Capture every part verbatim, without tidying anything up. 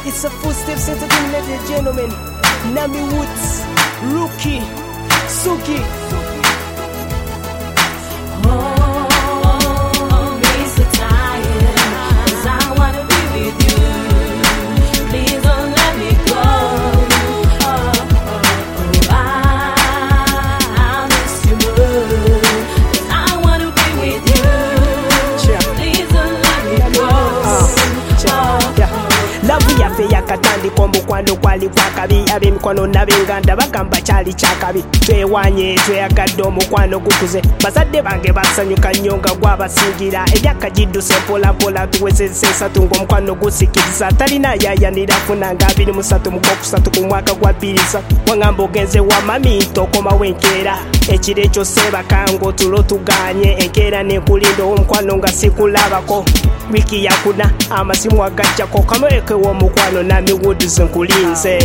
It's a footsteps entertainment, ladies and gentlemen. Nami Woods, Rookie, Suki. Oh, me so tired, 'cause I wanna be with you. Please don't let me go. Oh, oh, oh, I, I miss you more, 'cause I wanna be with you. Please don't let me go. Love yaffe yakatandika omukwano gwali gwakabi ab'emikono n'ab'enganda bagamba kyali kyakabi twewanye tweyagadde omukwano gukuze bazadde bange basanyuka nnyo nga gwabasingira emyaka gidduse mpolampola tuwezezza esatu ng'omukwano gusikiriza talina yayanira funanga abiri musatu mukokusatu ku mwaka gwa bbiriza wangamba ogenze wa mami ntokomawo enkeera ekiro ekyo seebaka ng'otulo tuganye enkeera n'enkulinda omukwano nga sikulabako wiki yakuna amasimu agajjako kamweke w'omukwano Nami Woods nkulinze.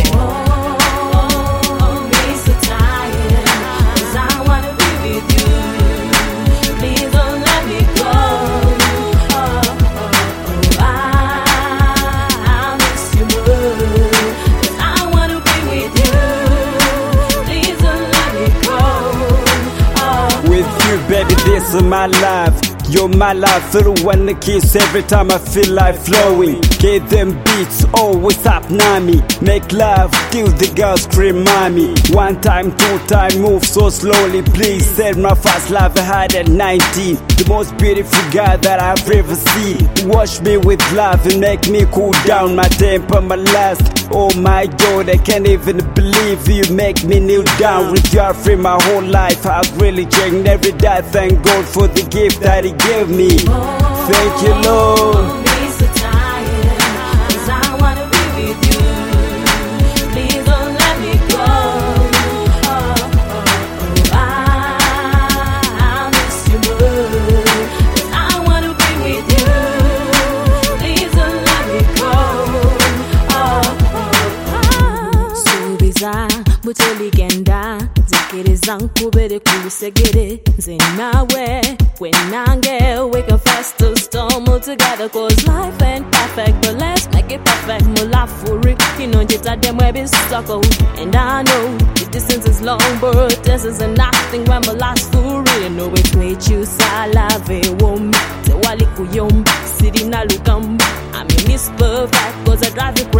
With you, baby, this is my life. You're my life, feel when the kiss every time I feel like flowing. Get them beats, always up, Nami. Make love, till the girls scream, mommy. One time, two time, move so slowly, please. Said my first love I had at nineteen. The most beautiful girl that I've ever seen. Wash me with love and make me cool down my temper, my last. Oh my God, I can't even believe you make me kneel down. With your friend my whole life, I've really changed every day. Thank God for the gift that He gave me. Thank you, Lord. Butoligenda zikiriza nkubere ku lusegere nze nawe wenange we can face the storm all together, 'cause life ain't perfect but let's make it perfect. Mulafuri kinonjetaddemu ebisoko and I know the distance is long but this is nothing when my last for real. No way twekyusa lave womi tewali kuyomba sirina lugamba. I mean it's perfect 'cause I drive it